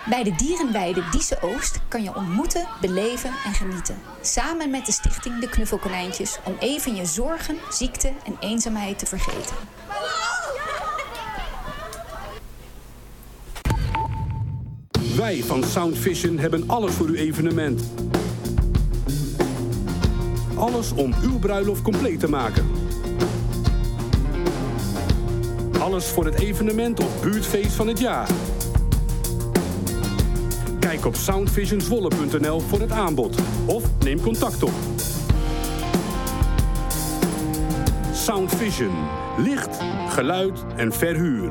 Bij de dierenweide Dieze Oost kan je ontmoeten, beleven en genieten. Samen met de stichting De Knuffelkonijntjes om even je zorgen, ziekte en eenzaamheid te vergeten. Wij van Sound Vision hebben alles voor uw evenement. Alles om uw bruiloft compleet te maken. Alles voor het evenement of buurtfeest van het jaar. Kijk op soundvisionzwolle.nl voor het aanbod. Of neem contact op. Sound Vision. Licht, geluid en verhuur.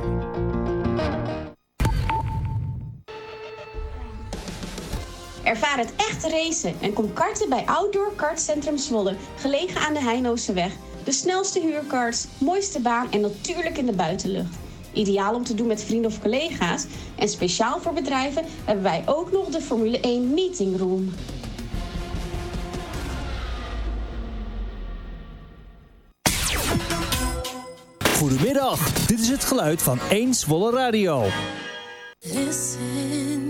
Ervaar het echte racen en kom karten bij Outdoor Kartcentrum Zwolle, gelegen aan de Heinooseweg. De snelste huurkarts, mooiste baan en natuurlijk in de buitenlucht. Ideaal om te doen met vrienden of collega's. En speciaal voor bedrijven hebben wij ook nog de Formule 1 Meeting Room. Goedemiddag, dit is het geluid van 1 Zwolle Radio. Listen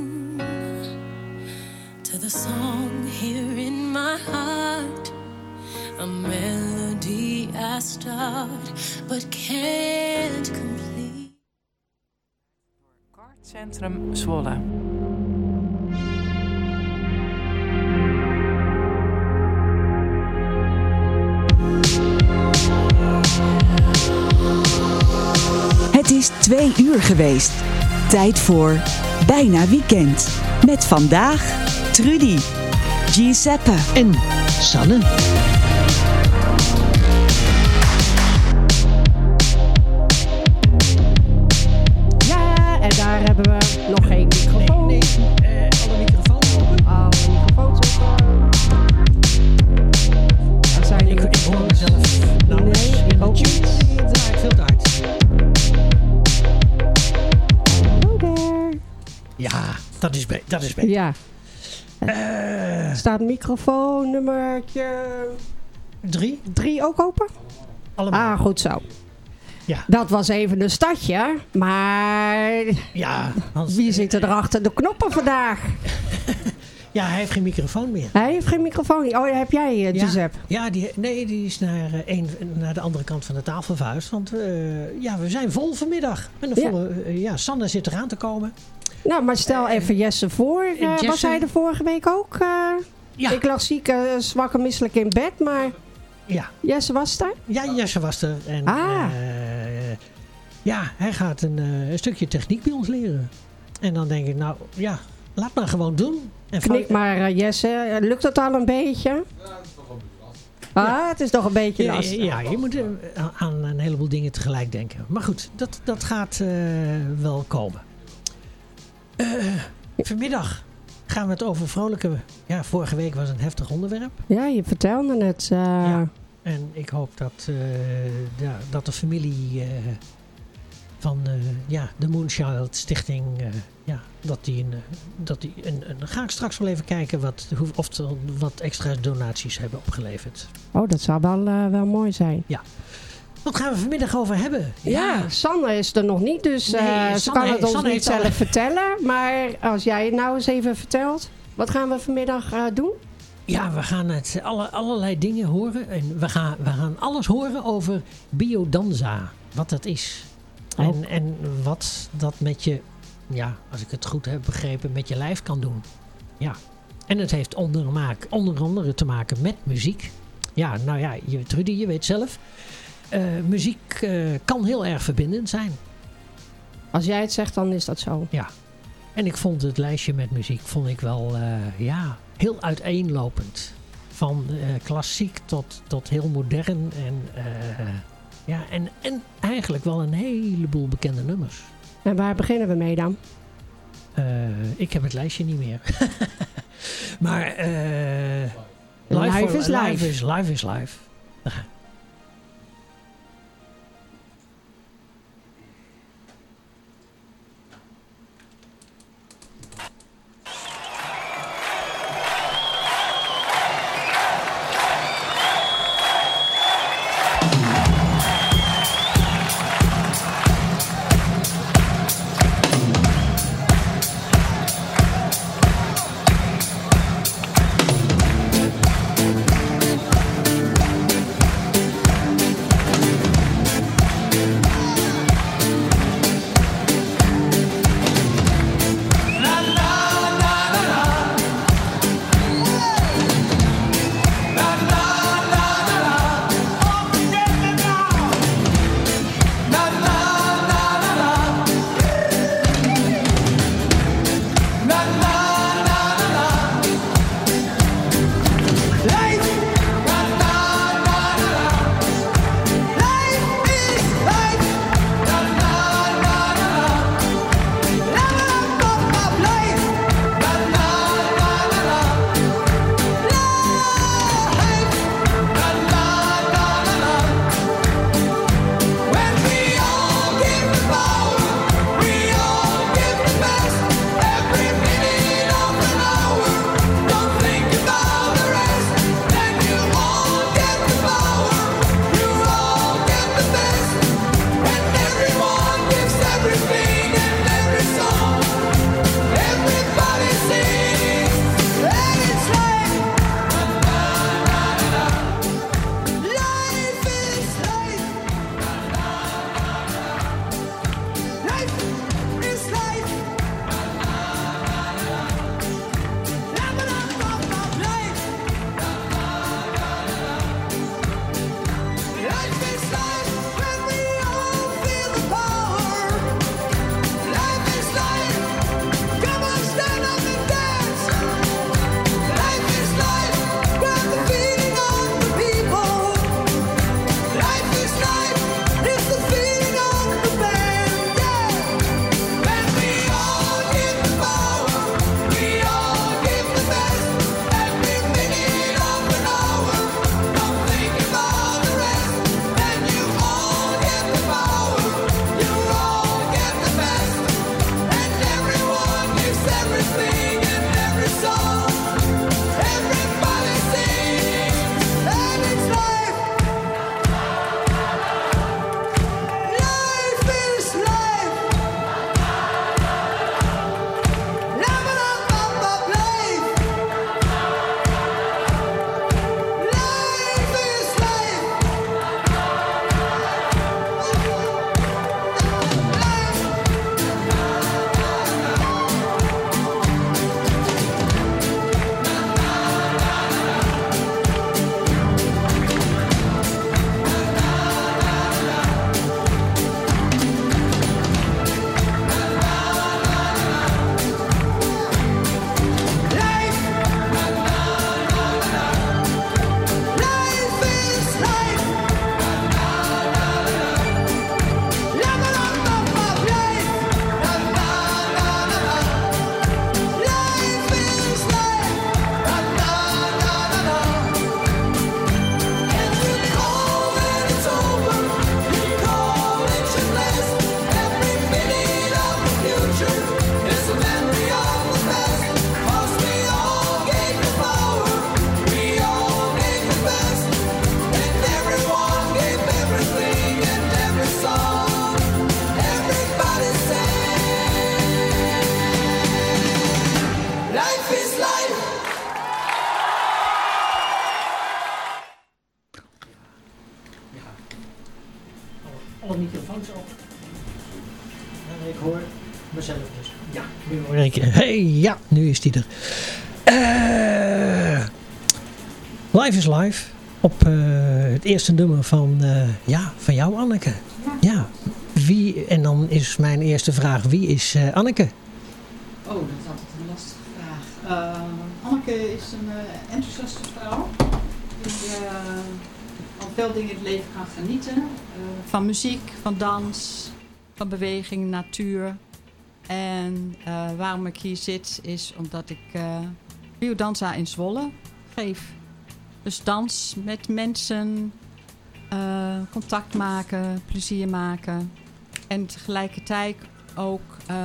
to the song here in my heart. A melody I start but can't complete. Kartcentrum Zwolle. Het is 2 uur geweest. Tijd voor Bijna Weekend. Met vandaag Trudy, Giuseppe en Sanne. Ja, en daar hebben we nog geen microfoon. Nee, alle microfoons open. Alle microfoons open. Daar zijn ik hoor mezelf. Nou, nee, ik ook niet. Het draait veel te hard. Hallo daar. Ja, dat is beter. Ja. Staat microfoon nummertje 3 ook open? Allemaal. Ah, goed zo. Ja. Dat was even een stadje, maar Ja, Hans, wie zit er achter de knoppen vandaag? Ja, hij heeft geen microfoon meer. Hij heeft geen microfoon. Oh, heb jij, Giuseppe? Ja, die is naar de andere kant van de tafel verhuisd. Want we zijn vol vanmiddag. Sanne zit eraan te komen. Nou, maar stel even Jesse voor. Jesse, was hij de vorige week ook? Ja. Ik lag ziek, zwak en misselijk in bed, maar Ja. Jesse was er? Ja, Jesse was er. En, hij gaat een stukje techniek bij ons leren. En dan denk ik, nou ja, laat maar gewoon doen. En Knik maar, Jesse. Lukt dat al een beetje? Ja, het is nog een beetje lastig. Het is nog een beetje lastig. Ja, je moet aan een heleboel dingen tegelijk denken. Maar goed, dat gaat wel komen. Vanmiddag gaan we het over vrolijke... Ja, vorige week was een heftig onderwerp. Ja, je vertelde het. Ja. En ik hoop dat de familie van de Moonchild Stichting... ga ik straks wel even kijken of er wat extra donaties hebben opgeleverd. Oh, dat zou wel mooi zijn. Ja. Wat gaan we vanmiddag over hebben? Ja, Sanne is er nog niet, dus ze kan het ons niet zelf vertellen. Maar als jij het nou eens even vertelt, wat gaan we vanmiddag doen? Ja, we gaan allerlei dingen horen. En we gaan alles horen over biodanza. Wat dat is. Oh. En wat dat met je, ja, als ik het goed heb begrepen, met je lijf kan doen. Ja. En het heeft onder andere te maken met muziek. Ja, nou ja, Trudy, je weet zelf. Muziek kan heel erg verbindend zijn. Als jij het zegt, dan is dat zo. Ja. En ik vond het lijstje met muziek wel heel uiteenlopend. Van klassiek tot heel modern. En eigenlijk wel een heleboel bekende nummers. En waar beginnen we mee dan? Ik heb het lijstje niet meer. Maar live is live. Live is live. Ik hoor mezelf dus. Ja, nu hoor ik. Hey, ja, nu is die er. Live is Live. Op het eerste nummer van jou, Anneke. Ja. Wie, en dan is mijn eerste vraag, wie is Anneke? Oh, dat is altijd een lastige vraag. Anneke is een enthousiaste vrouw. Die van veel dingen in het leven kan genieten. Van muziek, van dans, van beweging, natuur. En waarom ik hier zit is omdat ik biodanza in Zwolle geef. Dus dans met mensen, contact maken, plezier maken. En tegelijkertijd ook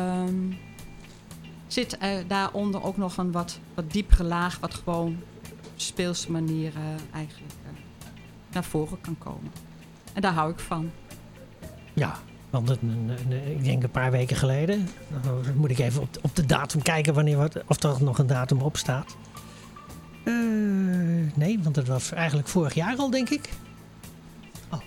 zit daaronder ook nog een wat diepere laag, wat gewoon op speelse manier eigenlijk naar voren kan komen. En daar hou ik van. Ja, want ik denk een paar weken geleden, dan moet ik even op de datum kijken of er nog een datum op staat. Nee, want het was eigenlijk vorig jaar al, denk ik. Oh.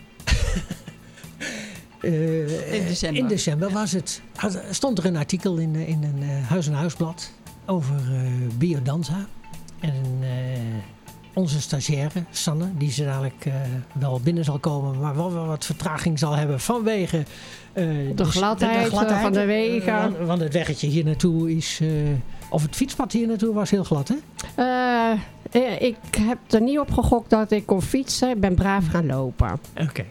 In december was het. Stond er een artikel in een Huis en Huisblad over biodanza. En onze stagiaire, Sanne, die ze dadelijk wel binnen zal komen, maar wel wat vertraging zal hebben vanwege de gladheid van de wegen. Want het weggetje hier naartoe is, of het fietspad hier naartoe was heel glad, hè? Ik heb er niet op gegokt dat ik kon fietsen. Ik ben braaf gaan lopen. Oké.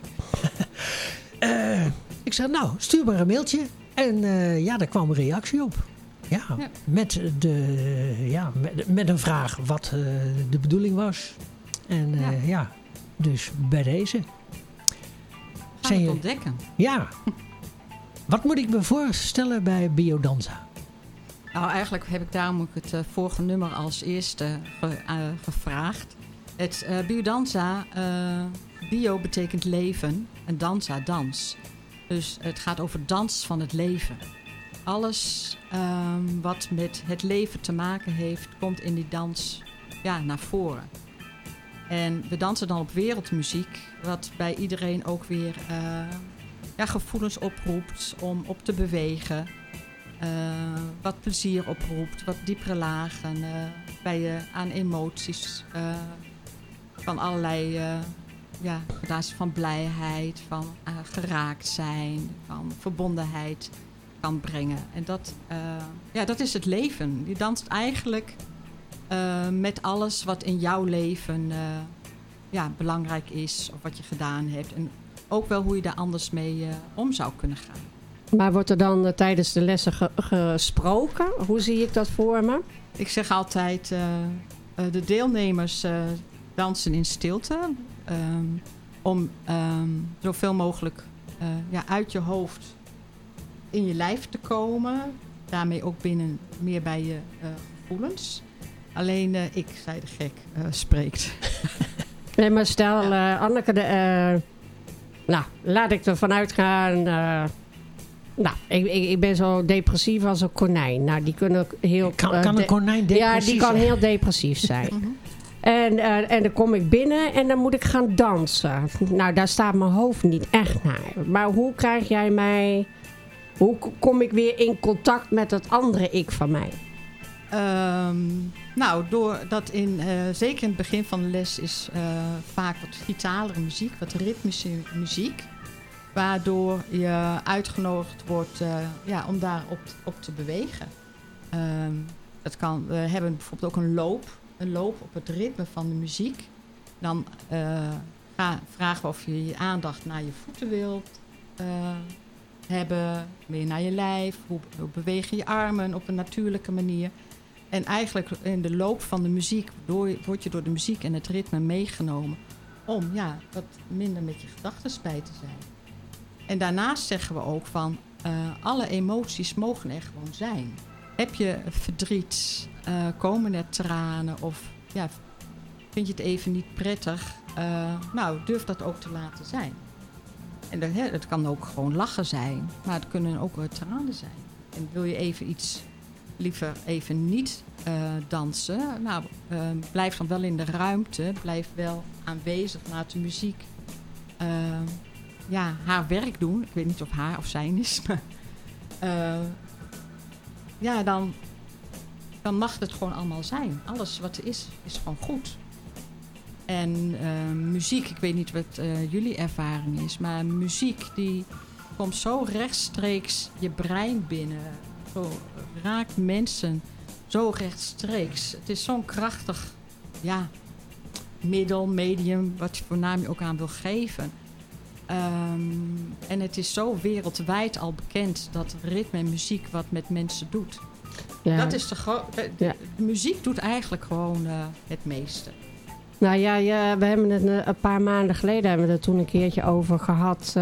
Ik zei, nou, stuur maar een mailtje. En daar kwam een reactie op. Ja. Met een vraag wat de bedoeling was. En dus bij deze. Gaan we het ontdekken. Ja. Wat moet ik me voorstellen bij biodanza? Nou, eigenlijk heb ik daarom ook het vorige nummer als eerste gevraagd. Het biodanza, bio betekent leven en danza dans. Dus het gaat over dans van het leven. Alles wat met het leven te maken heeft, komt in die dans naar voren. En we dansen dan op wereldmuziek, wat bij iedereen ook weer gevoelens oproept om op te bewegen. Wat plezier oproept, wat diepere lagen bij je aan emoties van allerlei gradaties van blijheid, van geraakt zijn, van verbondenheid kan brengen. En dat is het leven. Je danst eigenlijk met alles wat in jouw leven belangrijk is of wat je gedaan hebt. En ook wel hoe je daar anders mee om zou kunnen gaan. Maar wordt er dan tijdens de lessen gesproken? Hoe zie ik dat voor me? Ik zeg altijd, de deelnemers dansen in stilte. Om zoveel mogelijk uit je hoofd in je lijf te komen. Daarmee ook meer bij je gevoelens. Alleen ik, zei de gek, spreekt. Nee, maar stel, Anneke, laat ik ervan uitgaan. Ik ben zo depressief als een konijn. Nou, die kunnen heel... Kan een konijn depressief zijn? Ja, die kan heel depressief zijn. En dan kom ik binnen en dan moet ik gaan dansen. Nou, daar staat mijn hoofd niet echt naar. Maar hoe krijg jij mij... Hoe kom ik weer in contact met het andere ik van mij? Doordat zeker in het begin van de les is vaak wat vitalere muziek, wat ritmische muziek. Waardoor je uitgenodigd wordt om daar op te bewegen. We hebben bijvoorbeeld ook een loop op het ritme van de muziek. Dan vragen we of je je aandacht naar je voeten wilt hebben, meer naar je lijf, hoe beweeg je je armen op een natuurlijke manier. En eigenlijk in de loop van de muziek word je door de muziek en het ritme meegenomen om wat minder met je gedachten bij te zijn. En daarnaast zeggen we ook van alle emoties mogen er gewoon zijn. Heb je verdriet, komen er tranen of vind je het even niet prettig, durf dat ook te laten zijn. En het kan ook gewoon lachen zijn, maar het kunnen ook tranen zijn. En wil je liever even niet dansen, blijf dan wel in de ruimte, blijf wel aanwezig, laat de muziek haar werk doen. Ik weet niet of haar of zijn is, maar dan mag het gewoon allemaal zijn. Alles wat er is gewoon goed. En muziek, ik weet niet wat jullie ervaring is, maar muziek die komt zo rechtstreeks je brein binnen. Zo raakt mensen zo rechtstreeks. Het is zo'n krachtig medium, wat je voornamelijk ook aan wil geven. En het is zo wereldwijd al bekend dat ritme en muziek wat met mensen doet. Ja. Dat is de muziek doet eigenlijk gewoon het meeste. Nou ja, we hebben het een paar maanden geleden hebben we er toen een keertje over gehad.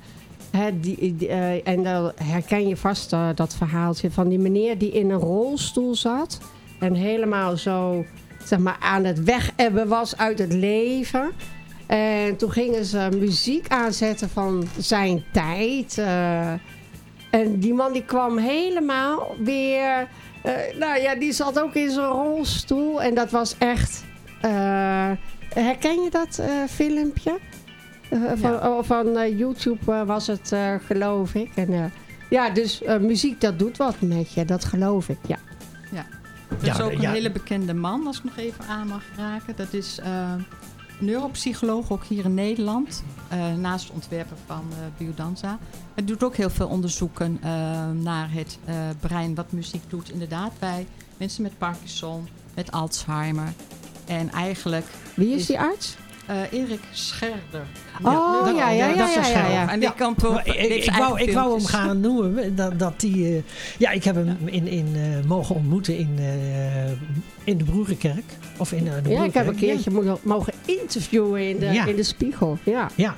En dan herken je vast dat verhaaltje van die meneer die in een rolstoel zat. En helemaal zo, zeg maar, aan het wegebben was uit het leven. En toen gingen ze muziek aanzetten van zijn tijd. En die man die kwam helemaal weer... die zat ook in zijn rolstoel. En dat was echt... herken je dat filmpje? Van YouTube was het, geloof ik. En, dus muziek, dat doet wat met je. Dat geloof ik, ja. Dat is ook een hele bekende man, als ik nog even aan mag raken. Dat is neuropsycholoog, ook hier in Nederland. Naast het ontwerpen van Biodanza. Hij doet ook heel veel onderzoeken naar het brein, wat muziek doet. Inderdaad, bij mensen met Parkinson, met Alzheimer. En eigenlijk... Wie is die arts? Erik Scherder. Ja. En die kan ik wou hem gaan noemen. Dat die, ik heb hem mogen ontmoeten in de Broerenkerk. Of in de Broerenkerk. Ik heb een keertje mogen interviewen in de Spiegel. Ja.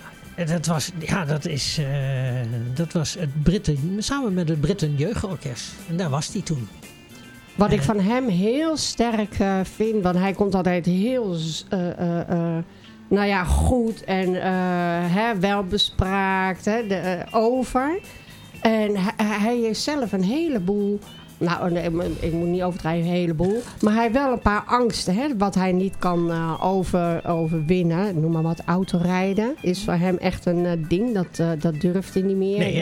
Dat was het Britten, samen met het Britten Jeugdorkest. En daar was hij toen. Wat ik van hem heel sterk vind, want hij komt altijd heel goed en welbespraakt over. En hij heeft zelf een heleboel, ik moet niet overdrijven, een heleboel, maar hij heeft wel een paar angsten, wat hij niet kan overwinnen. Noem maar wat, autorijden is voor hem echt een ding, dat durft hij niet meer. Nee,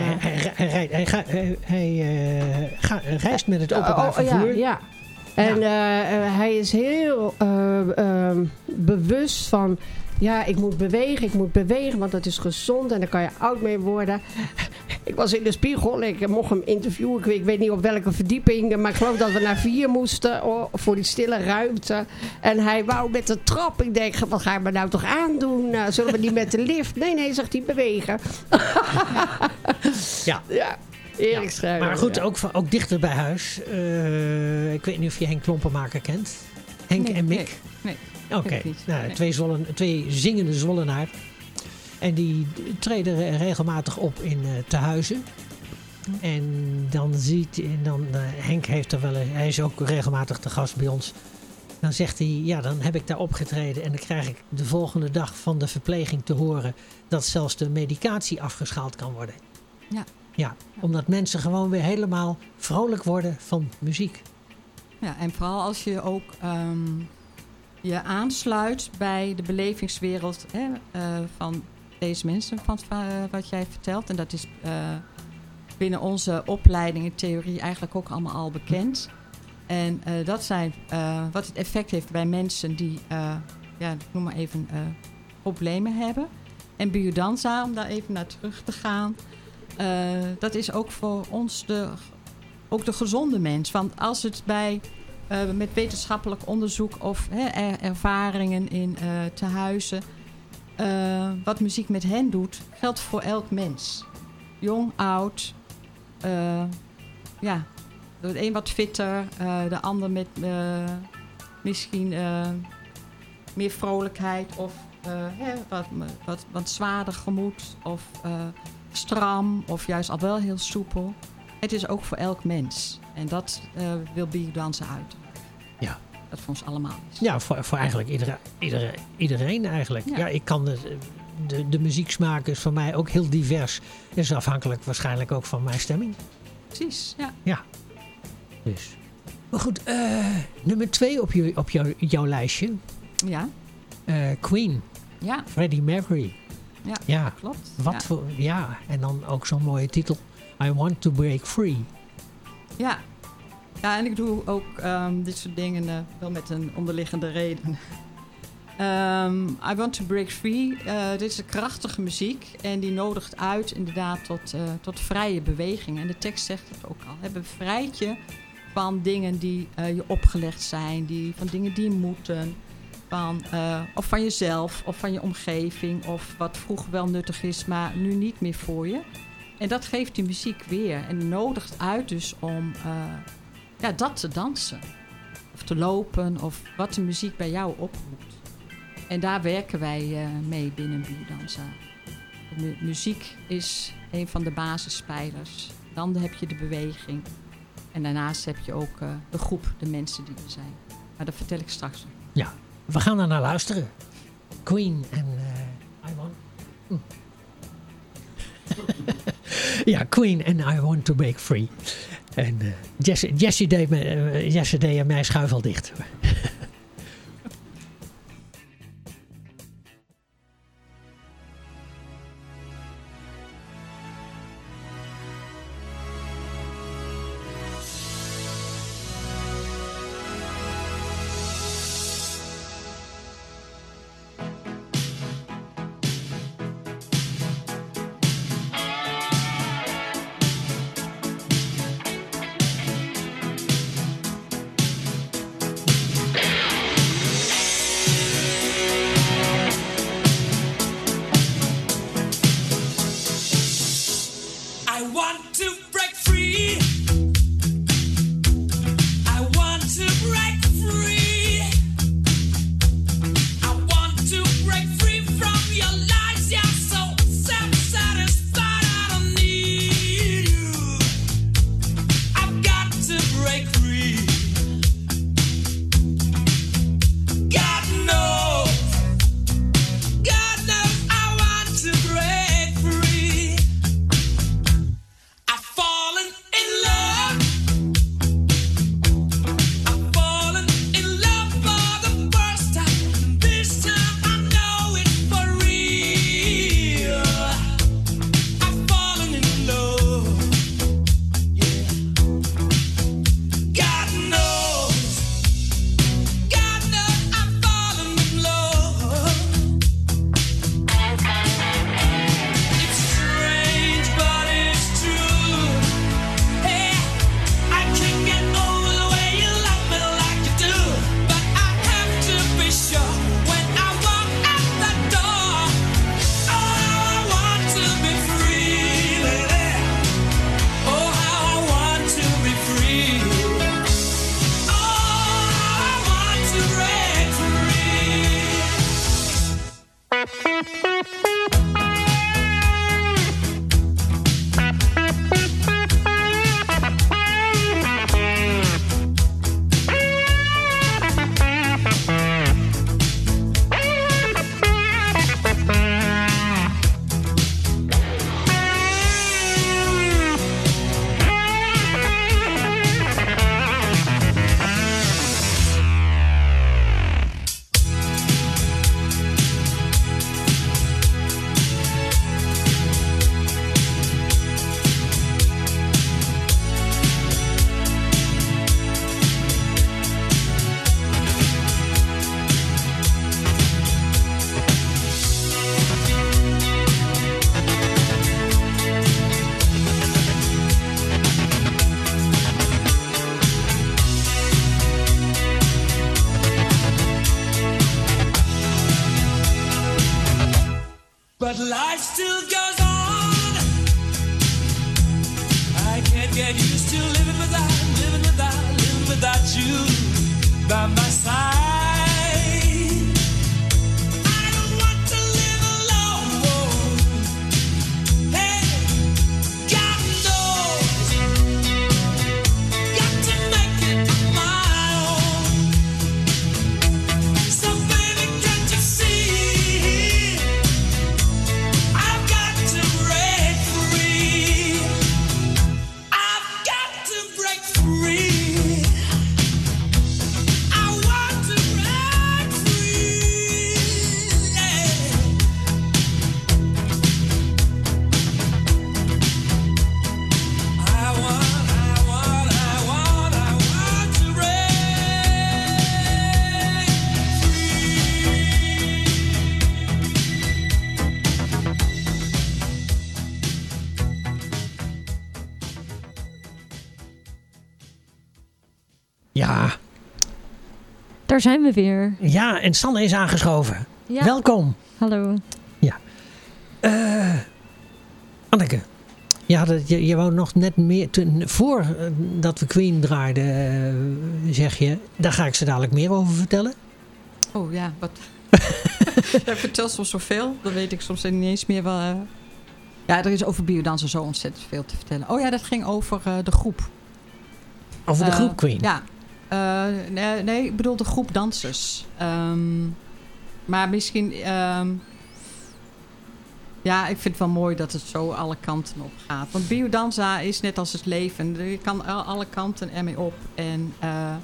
hij reist met het openbaar vervoer. Ja. En hij is heel bewust van... Ja, ik moet bewegen, want dat is gezond en daar kan je oud mee worden. Ik was in de Spiegel, ik mocht hem interviewen. Ik weet niet op welke verdieping, maar ik geloof dat we naar 4 moesten voor die stille ruimte. En hij wou met de trap. Ik denk, wat ga je me nou toch aandoen? Zullen we niet met de lift? Nee, zegt hij, bewegen. Ja. Erik Scherder. Maar goed, ook dichter bij huis. Ik weet niet of je Henk Klompenmaker kent. Henk en Mick. Nee. Oké, twee zingende Zwollenaar. En die treden regelmatig op in Tehuizen. En dan Henk heeft er wel, hij is ook regelmatig te gast bij ons. Dan zegt hij, dan heb ik daar opgetreden en dan krijg ik de volgende dag van de verpleging te horen dat zelfs de medicatie afgeschaald kan worden. Ja, omdat mensen gewoon weer helemaal vrolijk worden van muziek. Ja, en vooral als je ook je aansluit bij de belevingswereld van deze mensen, van wat jij vertelt. En dat is binnen onze opleiding en theorie eigenlijk ook allemaal al bekend. En dat zijn wat het effect heeft bij mensen die, noem maar even, problemen hebben. En Biodanza, om daar even naar terug te gaan, dat is ook voor ons ook de gezonde mens. Want als het met wetenschappelijk onderzoek of ervaringen in tehuizen, wat muziek met hen doet, geldt voor elk mens. Jong, oud, de een wat fitter, de ander met misschien meer vrolijkheid of wat zwaarder gemoed of stram of juist al wel heel soepel. Het is ook voor elk mens. En dat wil Biodanza uitdragen. Ja. Dat voor ons allemaal is. Ja, voor eigenlijk iedereen eigenlijk. Ja, ik kan de muzieksmaak is voor mij ook heel divers. Is afhankelijk waarschijnlijk ook van mijn stemming. Precies, ja. Dus. Maar goed, nummer 2 op jouw lijstje. Ja. Queen. Ja. Freddie Mercury. Ja, klopt. En dan ook zo'n mooie titel. I Want to Break Free. Ja. Ja, en ik doe ook dit soort dingen wel met een onderliggende reden. I Want to Break Free. Dit is een krachtige muziek. En die nodigt uit inderdaad tot vrije beweging. En de tekst zegt het ook al. Bevrijd je van dingen die je opgelegd zijn. Van dingen die moeten. Of van jezelf. Of van je omgeving. Of wat vroeger wel nuttig is, maar nu niet meer voor je. En dat geeft die muziek weer. En nodigt uit dus om dat te dansen. Of te lopen. Of wat de muziek bij jou oproept. En daar werken wij mee binnen Biodanza. Muziek is een van de basispijlers. Dan heb je de beweging. En daarnaast heb je ook de groep, de mensen die er zijn. Maar dat vertel ik straks. Ja, we gaan er naar luisteren. Queen en I Want... ja, Queen en I Want to Break Free. En Jessie deed en mij schuif al dicht. But life still goes on. I can't get used to living without you by my side. I don't want to live alone. Hey, God knows, got to make it my own. So baby, can't you see? I've got to break free. I've got to break free. I want to break Ja. Daar zijn we weer. Ja, en Sanne is aangeschoven. Ja. Welkom. Hallo. Ja. Anneke. Ja, je wou nog net meer... Voordat we Queen draaiden, zeg je... Daar ga ik ze dadelijk meer over vertellen. Oh ja, wat... Ik vertel soms zoveel. Dan weet ik soms niet eens meer wel... Ja, er is over biodansen zo ontzettend veel te vertellen. Oh ja, dat ging over de groep. Over de groep Queen? Ja. Nee, ik bedoel de groep dansers. Maar misschien... ja, ik vind het wel mooi dat het zo alle kanten op gaat. Want biodanza is net als het leven. Je kan alle kanten ermee op. En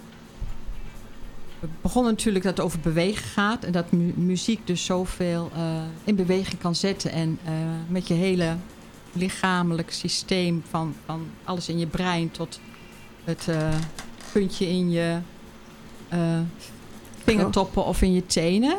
we begonnen natuurlijk dat het over bewegen gaat. En dat muziek dus zoveel in beweging kan zetten. En met je hele lichamelijk systeem van alles in je brein tot het puntje in je vingertoppen of in je tenen.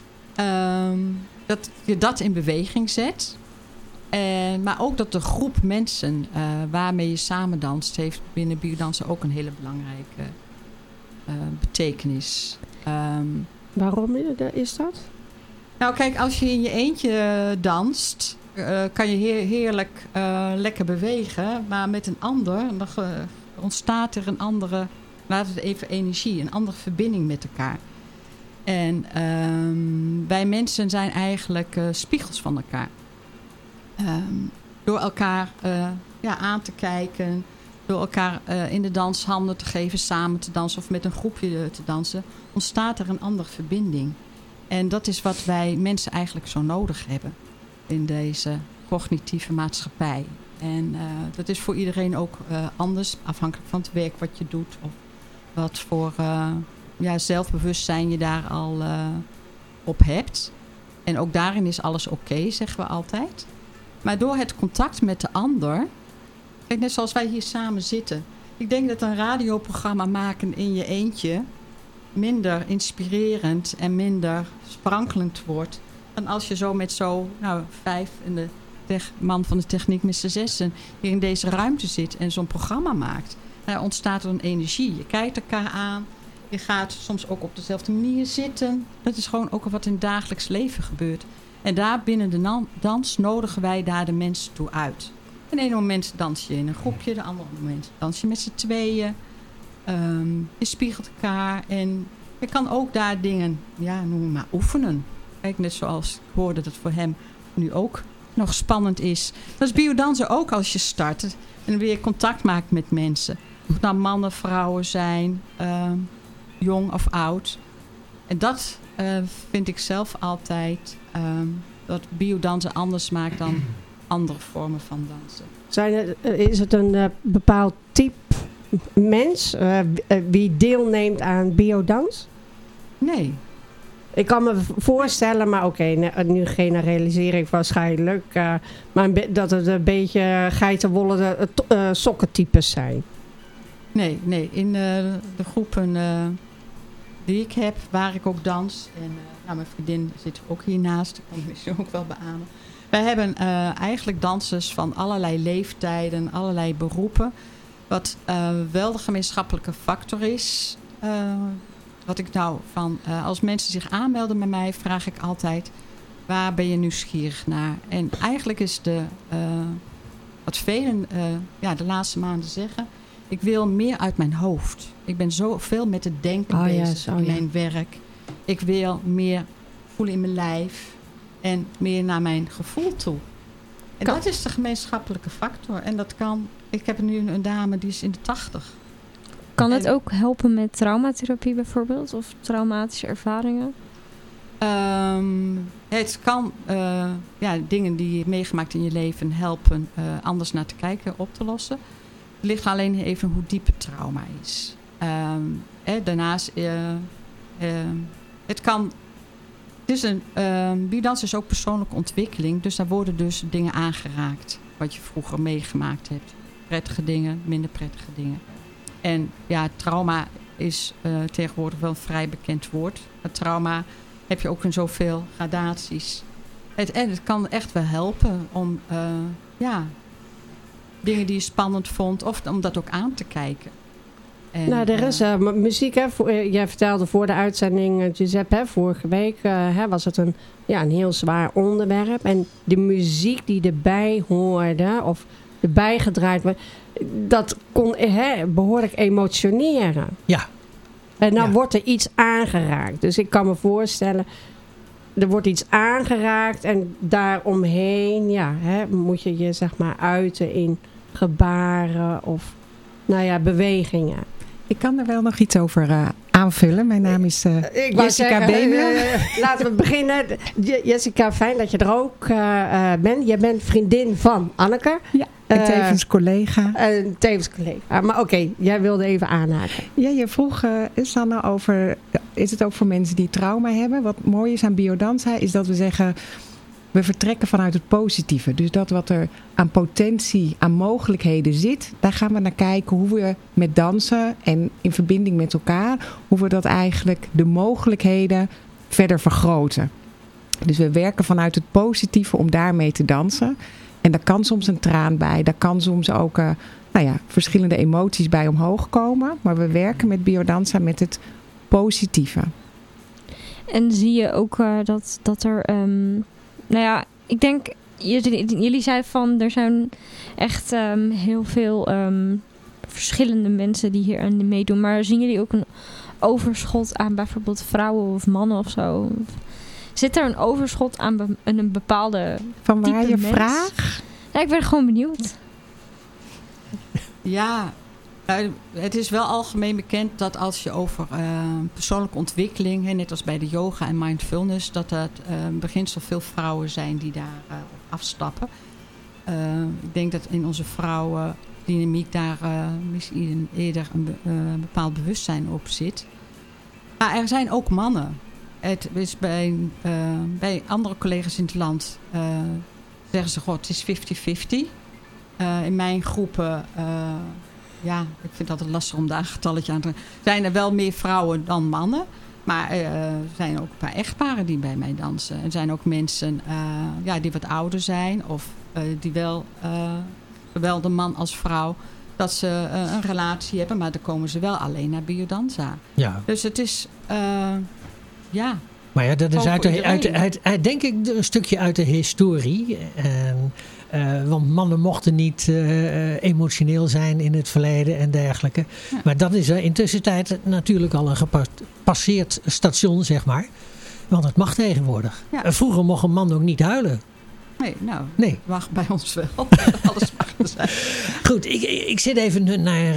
Dat je dat in beweging zet. Maar ook dat de groep mensen waarmee je samen danst... heeft binnen biodansen ook een hele belangrijke betekenis. Waarom is dat? Nou kijk, als je in je eentje danst... kan je heerlijk lekker bewegen. Maar met een ander dan ontstaat er een andere... laten we het even energie, een andere verbinding met elkaar. En wij mensen zijn eigenlijk spiegels van elkaar. Door elkaar aan te kijken, door elkaar in de dans handen te geven, samen te dansen of met een groepje te dansen, ontstaat er een andere verbinding. En dat is wat wij mensen eigenlijk zo nodig hebben in deze cognitieve maatschappij. En dat is voor iedereen ook anders, afhankelijk van het werk wat je doet of wat voor zelfbewustzijn je daar al op hebt. En ook daarin is alles oké, zeggen we altijd. Maar door het contact met de ander... Kijk, net zoals wij hier samen zitten. Ik denk dat een radioprogramma maken in je eentje... minder inspirerend en minder sprankelend wordt... dan als je zo met 5 en de man van de techniek met z'n 6... hier in deze ruimte zit en zo'n programma maakt. Daar ontstaat er een energie. Je kijkt elkaar aan... Je gaat soms ook op dezelfde manier zitten. Dat is gewoon ook wat in het dagelijks leven gebeurt. En daar binnen de dans nodigen wij daar de mensen toe uit. En de ene moment dans je in een groepje. De andere moment dans je met z'n tweeën. Je spiegelt elkaar. En je kan ook daar dingen, noem maar oefenen. Kijk, net zoals ik hoorde dat voor hem nu ook nog spannend is. Dat is biodansen ook als je start. En weer contact maakt met mensen. Of het nou mannen, vrouwen zijn... jong of oud. En dat vind ik zelf altijd... dat biodansen anders maakt dan andere vormen van dansen. Is het een bepaald type mens wie deelneemt aan biodans? Nee. Ik kan me voorstellen, maar nu generaliseer ik waarschijnlijk... maar dat het een beetje geitenwolle sokkentypes zijn. Nee. In de groepen... die ik heb, waar ik ook dans. En mijn vriendin zit ook hiernaast. Ik kan misschien ook wel beamen. Wij hebben eigenlijk dansers van allerlei leeftijden, allerlei beroepen. Wat wel de gemeenschappelijke factor is. Wat ik als mensen zich aanmelden bij mij, vraag ik altijd... waar ben je nieuwsgierig naar? En eigenlijk is wat velen de laatste maanden zeggen... Ik wil meer uit mijn hoofd. Ik ben zoveel met het denken bezig in mijn werk. Ik wil meer voelen in mijn lijf. En meer naar mijn gevoel toe. En dat is de gemeenschappelijke factor. En dat kan... Ik heb nu een dame die is in de 80. Kan het ook helpen met traumatherapie bijvoorbeeld? Of traumatische ervaringen? Het kan dingen die je meegemaakt in je leven helpen anders naar te kijken, op te lossen. Het ligt alleen even hoe diep het trauma is. Daarnaast, het kan... biodans is ook persoonlijke ontwikkeling. Dus daar worden dus dingen aangeraakt. Wat je vroeger meegemaakt hebt. Prettige dingen, minder prettige dingen. En trauma is tegenwoordig wel een vrij bekend woord. Het trauma heb je ook in zoveel gradaties. Het kan echt wel helpen om... dingen die je spannend vond, of om dat ook aan te kijken. En, nou, er is muziek. Hè, jij vertelde voor de uitzending, Giuseppe, hè, vorige week was het een heel zwaar onderwerp. En de muziek die erbij hoorde of erbij gedraaid werd, dat kon behoorlijk emotioneren. Ja. En dan wordt er iets aangeraakt. Dus ik kan me voorstellen, er wordt iets aangeraakt en daaromheen moet je je zeg maar uiten in gebaren of bewegingen. Ik kan er wel nog iets over aanvullen. Mijn naam is Jessica Bemelen. Laten we beginnen. Jessica, fijn dat je er ook bent. Je bent vriendin van Anneke. Ja, en tevens collega. Tevens collega. Maar oké, jij wilde even aanhaken. Ja, je vroeg, Sanne, over... Is het ook voor mensen die trauma hebben? Wat mooi is aan biodanza is dat we zeggen... We vertrekken vanuit het positieve. Dus dat wat er aan potentie, aan mogelijkheden zit... daar gaan we naar kijken hoe we met dansen en in verbinding met elkaar... hoe we dat eigenlijk de mogelijkheden verder vergroten. Dus we werken vanuit het positieve om daarmee te dansen. En daar kan soms een traan bij. Daar kan soms ook verschillende emoties bij omhoog komen. Maar we werken met biodanza met het positieve. En zie je ook dat er... ik denk, jullie zeiden van, er zijn echt heel veel verschillende mensen die hier aan meedoen. Maar zien jullie ook een overschot aan bijvoorbeeld vrouwen of mannen of zo? Zit er een overschot aan een bepaalde van waar type je mens? vraag? Ja, ik ben gewoon benieuwd. Ja, het is wel algemeen bekend dat als je over persoonlijke ontwikkeling, net als bij de yoga en mindfulness, dat het beginsel veel vrouwen zijn die daar afstappen. Ik denk dat in onze vrouwendynamiek daar misschien eerder een bepaald bewustzijn op zit. Maar er zijn ook mannen. Het is bij andere collega's in het land zeggen ze, het is 50-50. In mijn groepen... ik vind het altijd lastig om daar een getalletje aan te... Zijn er wel meer vrouwen dan mannen. Maar er zijn ook een paar echtparen die bij mij dansen. Er zijn ook mensen die wat ouder zijn. Of die wel, zowel de man als vrouw, dat ze een relatie hebben. Maar dan komen ze wel alleen naar biodanza. Ja. Dus het is... Maar ja, dat is denk ik een stukje uit de historie. Want mannen mochten niet emotioneel zijn in het verleden en dergelijke. Ja. Maar dat is intussen tijd natuurlijk al een gepasseerd station, zeg maar. Want het mag tegenwoordig. Ja. Vroeger mocht een man ook niet huilen. Nee, mag bij ons wel. Alles mag er zijn. Goed, ik zit even naar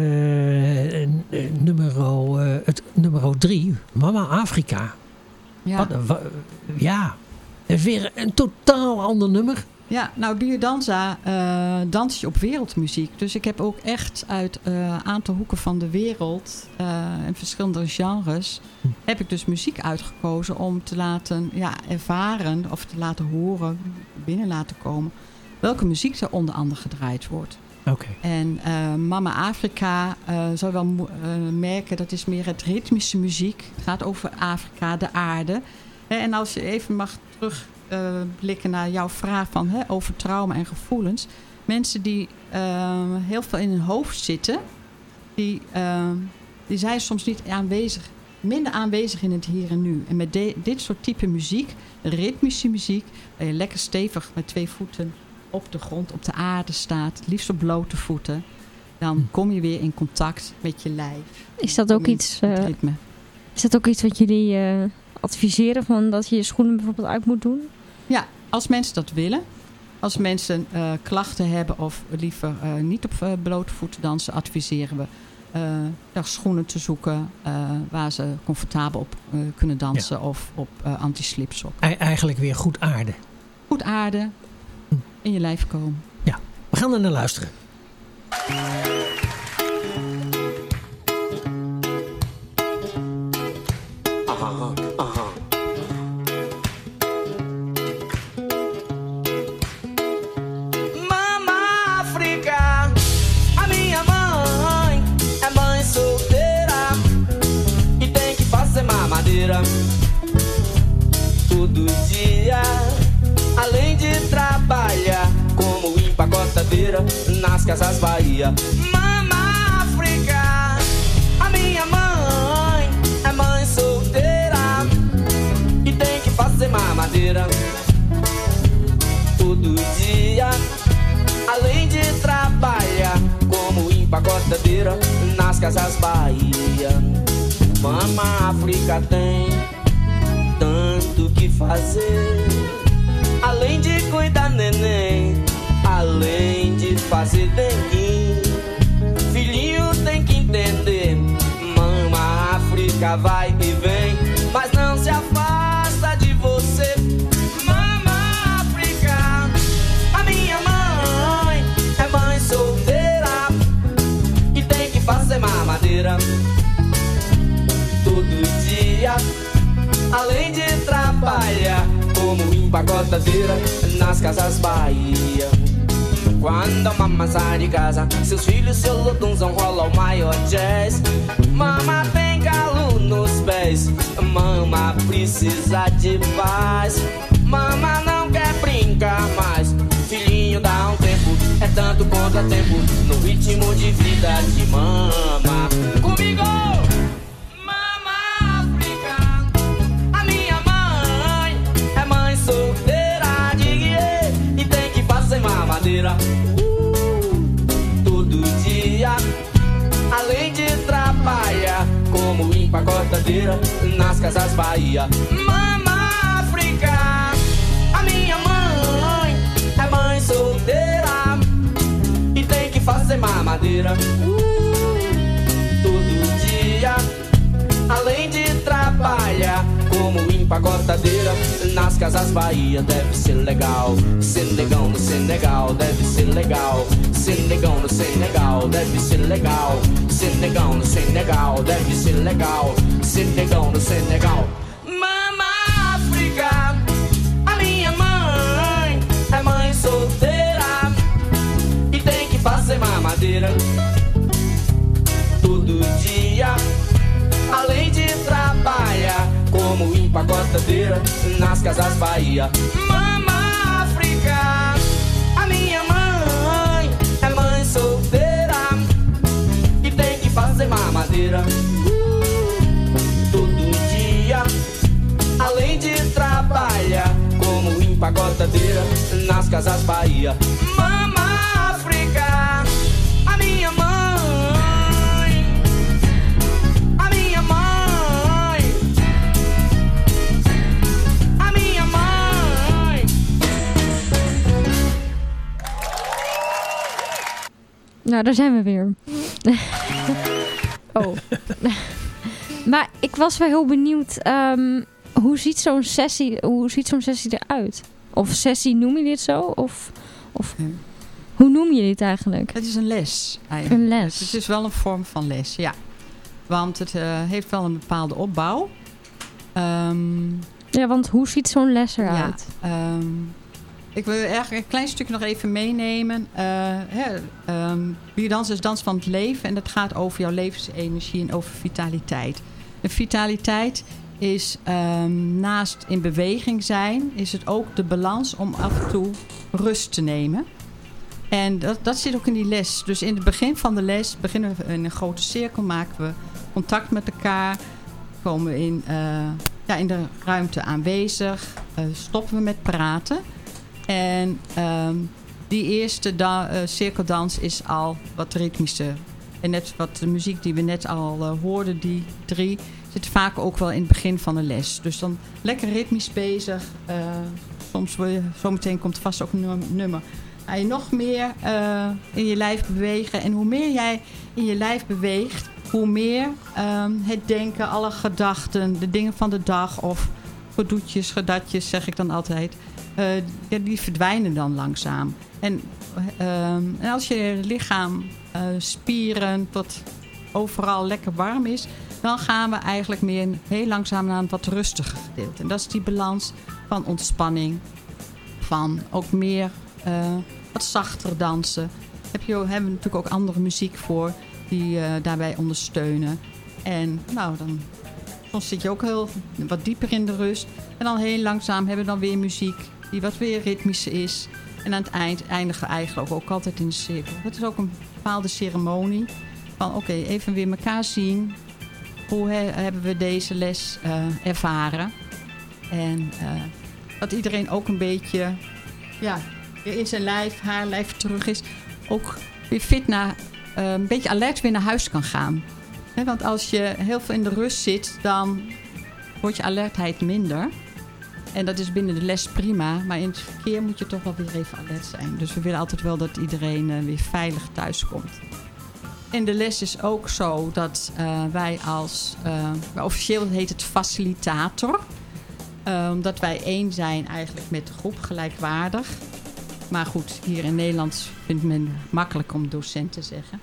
nummer 3. Mama Afrika. Ja. Dat is weer een totaal ander nummer. Ja, biodanza dans je op wereldmuziek. Dus ik heb ook echt uit een aantal hoeken van de wereld en verschillende genres heb ik dus muziek uitgekozen om te laten ervaren of te laten horen, binnen laten komen, welke muziek er onder andere gedraaid wordt. Okay. En Mama Afrika zou wel merken, dat is meer het ritmische muziek. Het gaat over Afrika, de aarde. En als je even mag terugblikken naar jouw vraag over trauma en gevoelens. Mensen die heel veel in hun hoofd zitten, die zijn soms niet aanwezig, minder aanwezig in het hier en nu. En met dit soort type muziek, ritmische muziek, waar je lekker stevig met 2 voeten op de grond, op de aarde staat, liefst op blote voeten, dan kom je weer in contact met je lijf. Is dat ook iets wat jullie adviseren, van dat je je schoenen bijvoorbeeld uit moet doen? Ja, als mensen dat willen. Als mensen klachten hebben of liever niet op blote voeten dansen, adviseren we schoenen te zoeken waar ze comfortabel op kunnen dansen of op anti-slipsok. Eigenlijk weer goed aarde. Goed aarde, in je lijf komen. Ja, we gaan er naar luisteren. Todo dia, além de trabalhar como empacotadeira nas Casas Bahia. Mama África, dia, além de trabalhar como empacotadeira nas Casas Bahia. Mama África tem tanto que fazer, além de cuidar neném, além de fazer dengue. Filhinho tem que entender, Mama África vai e vem, mas não se afasta de você. Mama África, a minha mãe é mãe solteira e tem que fazer mamadeira todo dia, além de trabalhar como empacotadeira nas Casas Bahia. Quando a mama sai de casa, seus filhos, seu lotunzão rola o maior jazz. Mama tem galo nos pés, mama precisa de paz. Mama não quer brincar mais, filhinho dá um tempo, é tanto contratempo no ritmo de vida de mama. Comigo! Mamadeira todo dia, além de trabalhar como empacotadeira nas Casas Bahia. Mama África, a minha mãe é mãe solteira e tem que fazer mamadeira todo dia, além de trabalhar como empacotadeira nas Casas Bahia. Deve ser legal, Senegão no Senegal, deve ser legal. Senegão no Senegal, deve ser legal. Senegão no Senegal, deve ser legal. Senegão no Senegal. Mama África, a minha mãe é mãe solteira e tem que fazer mamadeira todo dia, além de trabalhar como empacotadeira nas Casas Bahia. Mama África, a minha mãe é mãe solteira e tem que fazer mamadeira todo dia, além de trabalhar como empacotadeira nas Casas Bahia. Mama África, a minha mãe. Nou, daar zijn we weer. Oh. Maar ik was wel heel benieuwd. Hoe ziet zo'n sessie eruit? Of sessie, noem je dit zo? Of hoe noem je dit eigenlijk? Het is een les eigenlijk. Een les. Het is wel een vorm van les, ja. Want het heeft wel een bepaalde opbouw. Ja, want hoe ziet zo'n les eruit? Ja, ik wil eigenlijk een klein stukje nog even meenemen. Biodans is dans van het leven. En dat gaat over jouw levensenergie en over vitaliteit. En vitaliteit is naast in beweging zijn, is het ook de balans om af en toe rust te nemen. En dat zit ook in die les. Dus in het begin van de les beginnen we in een grote cirkel, maken we contact met elkaar, komen we in de ruimte aanwezig, stoppen we met praten. En die eerste cirkeldans is al wat ritmischer. En net wat de muziek die we net al hoorden, die 3, zit vaak ook wel in het begin van de les. Dus dan lekker ritmisch bezig. Soms zometeen komt vast ook een nummer. Ga je nog meer in je lijf bewegen. En hoe meer jij in je lijf beweegt, hoe meer het denken, alle gedachten, de dingen van de dag of gedoetjes, gedatjes, zeg ik dan altijd. Die verdwijnen dan langzaam. En als je lichaam, spieren tot overal lekker warm is, dan gaan we eigenlijk meer heel langzaam naar een wat rustiger gedeelte. En dat is die balans van ontspanning, van ook meer wat zachter dansen. Hebben we natuurlijk ook andere muziek voor die daarbij ondersteunen. En nou, soms zit je ook wat dieper in de rust. En dan heel langzaam hebben we dan weer muziek die wat weer ritmisch is. En aan het eind eindigen we eigenlijk ook altijd in de cirkel. Dat is ook een bepaalde ceremonie. Van oké, even weer elkaar zien. Hoe hebben we deze les ervaren? En dat iedereen ook een beetje weer in zijn lijf, haar lijf terug is, ook weer fit een beetje alert weer naar huis kan gaan. Want als je heel veel in de rust zit, dan wordt je alertheid minder. En dat is binnen de les prima, maar in het verkeer moet je toch wel weer even alert zijn. Dus we willen altijd wel dat iedereen weer veilig thuis komt. En de les is ook zo dat wij officieel heet het facilitator. Omdat wij één zijn eigenlijk met de groep, gelijkwaardig. Maar goed, hier in Nederland vindt men makkelijk om docent te zeggen.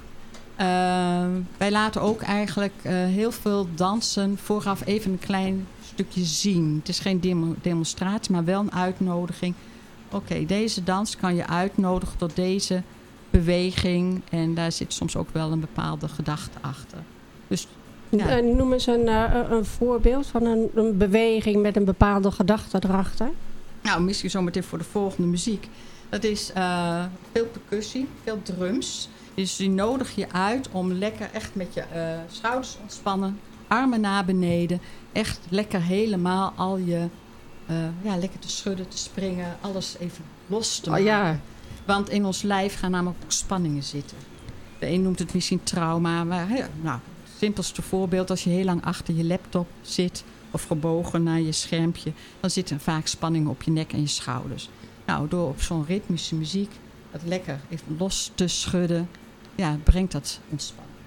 Wij laten ook eigenlijk heel veel dansen vooraf even een klein stukje zien. Het is geen demonstratie, maar wel een uitnodiging. Oké, deze dans kan je uitnodigen tot deze beweging. En daar zit soms ook wel een bepaalde gedachte achter. Dus, ja. Noem eens een voorbeeld van een beweging met een bepaalde gedachte erachter. Nou, misschien zometeen voor de volgende muziek. Dat is veel percussie, veel drums. Dus die nodig je uit om lekker echt met je schouders ontspannen, armen naar beneden. Echt lekker helemaal al je, lekker te schudden, te springen, alles even los te maken. Ja. Want in ons lijf gaan namelijk ook spanningen zitten. De een noemt het misschien trauma, maar het simpelste voorbeeld, als je heel lang achter je laptop zit of gebogen naar je schermpje, dan zit er vaak spanning op je nek en je schouders. Nou, door op zo'n ritmische muziek het lekker even los te schudden, brengt dat ontspanning.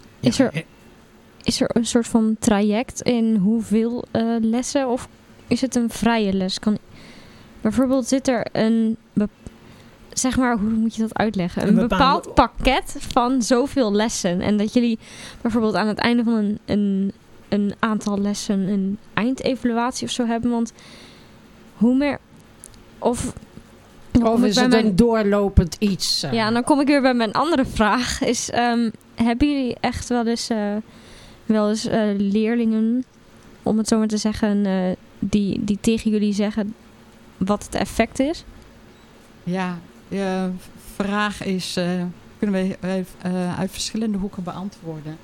Is er een soort van traject in hoeveel lessen of is het een vrije les? Bijvoorbeeld zit er zeg maar, hoe moet je dat uitleggen? Een bepaald pakket van zoveel lessen. En dat jullie bijvoorbeeld aan het einde van een aantal lessen een eindevaluatie of zo hebben. Want hoe meer... Of is het een doorlopend iets? Ja, dan kom ik weer bij mijn andere vraag. Hebben jullie echt wel eens leerlingen, om het zo maar te zeggen, die tegen jullie zeggen wat het effect is? Ja, je vraag is, kunnen we uit verschillende hoeken beantwoorden.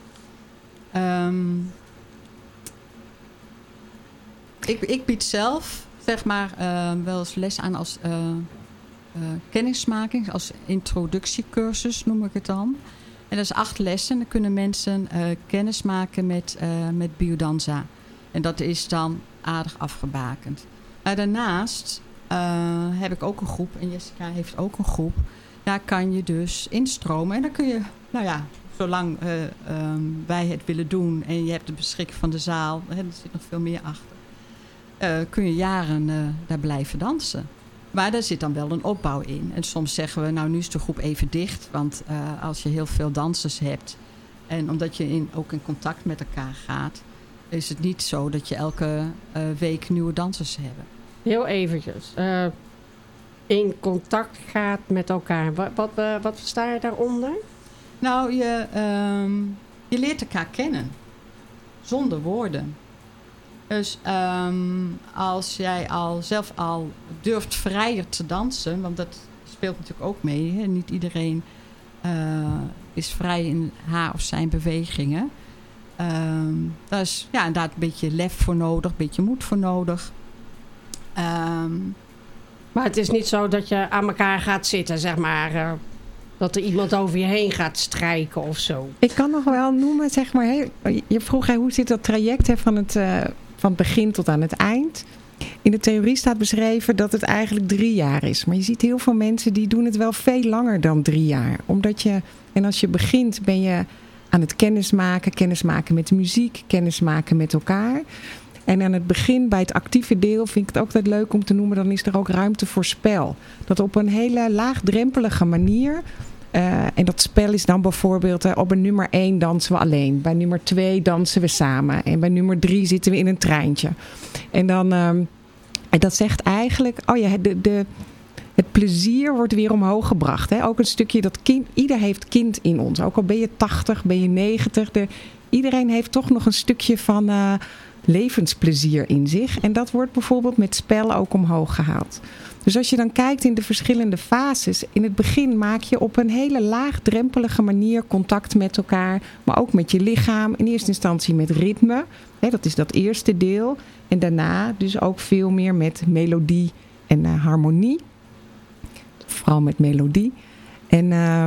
Ik bied zelf, zeg maar, wel eens les aan als kennismaking, als introductiecursus noem ik het dan. En dat is 8 lessen. Dan kunnen mensen kennis maken met biodanza. En dat is dan aardig afgebakend. Maar daarnaast heb ik ook een groep. En Jessica heeft ook een groep. Daar kan je dus instromen. En dan kun je, zolang wij het willen doen. En je hebt de beschikking van de zaal. Er zit nog veel meer achter. Kun je jaren daar blijven dansen. Maar daar zit dan wel een opbouw in. En soms zeggen we, nu is de groep even dicht. Want als je heel veel dansers hebt... en omdat je ook in contact met elkaar gaat... is het niet zo dat je elke week nieuwe dansers hebt. Heel eventjes. In contact gaat met elkaar. Wat versta je daaronder? Nou, je leert elkaar kennen. Zonder woorden. Dus als jij zelf al durft vrijer te dansen... want dat speelt natuurlijk ook mee. Hè? Niet iedereen is vrij in haar of zijn bewegingen. Daar is inderdaad een beetje lef voor nodig. Een beetje moed voor nodig. Maar het is niet zo dat je aan elkaar gaat zitten, zeg maar... dat er iemand over je heen gaat strijken of zo. Ik kan nog wel noemen, zeg maar... je vroeg, hoe zit dat traject van het begin tot aan het eind? In de theorie staat beschreven dat het eigenlijk 3 jaar is. Maar je ziet heel veel mensen die doen het wel veel langer dan 3 jaar. En als je begint ben je aan het kennismaken met muziek, kennismaken met elkaar. En aan het begin, bij het actieve deel, vind ik het ook altijd leuk om te noemen, dan is er ook ruimte voor spel. Dat op een hele laagdrempelige manier. En dat spel is dan bijvoorbeeld, op een nummer 1 dansen we alleen. Bij nummer 2 dansen we samen. En bij nummer 3 zitten we in een treintje. En dan, en dat zegt eigenlijk, het plezier wordt weer omhoog gebracht. Hè? Ook een stukje dat kind, ieder heeft kind in ons. Ook al ben je 80, ben je 90. Iedereen heeft toch nog een stukje van levensplezier in zich. En dat wordt bijvoorbeeld met spel ook omhoog gehaald. Dus als je dan kijkt in de verschillende fases. In het begin maak je op een hele laagdrempelige manier contact met elkaar. Maar ook met je lichaam. In eerste instantie met ritme. Hè, dat is dat eerste deel. En daarna dus ook veel meer met melodie en harmonie. vooral met melodie. En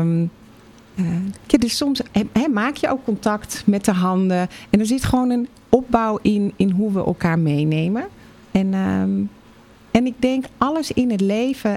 dus soms maak je ook contact met de handen. En er zit gewoon een opbouw in hoe we elkaar meenemen. En ik denk, alles in het leven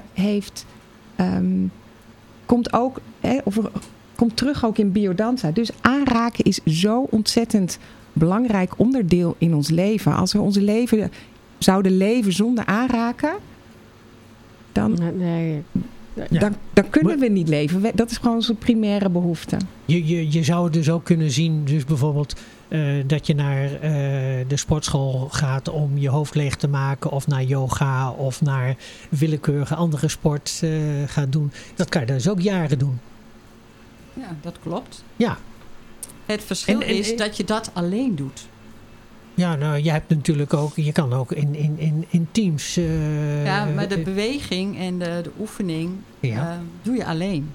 komt terug ook in biodanza. Dus aanraken is zo ontzettend belangrijk onderdeel in ons leven. Als we ons leven zouden leven zonder aanraken, dan kunnen we niet leven. Dat is gewoon onze primaire behoefte. Je zou het dus ook kunnen zien, dus bijvoorbeeld dat je naar de sportschool gaat om je hoofd leeg te maken, of naar yoga of naar willekeurige andere sport gaat doen. Dat kan je dus ook jaren doen. Ja, dat klopt. Ja. Het verschil is dat je dat alleen doet. Ja, nou, je hebt natuurlijk ook, je kan ook in teams. Ja, maar de beweging en de oefening doe je alleen.